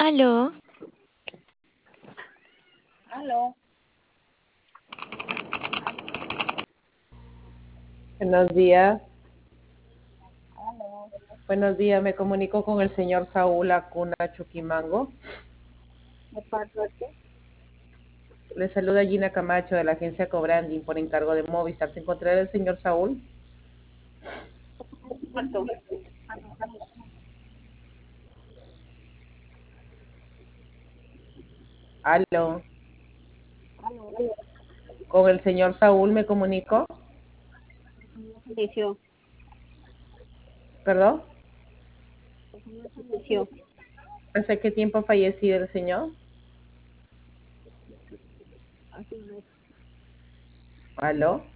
Aló, Aló, Buenos días. aló. Buenos días, me comunico con el señor Saúl Acuna Chuquimango. ¿De parte de qué? Le saluda Gina Camacho de la agencia Cobranding por encargo de Movistar. ¿Se encontrará el señor Saúl? Aló. Aló, Aló. con el señor Saúl me comunico. Falleció. ¿Perdón? El señor falleció ¿Hace qué tiempo ha fallecido el señor? hace un mes. Aló.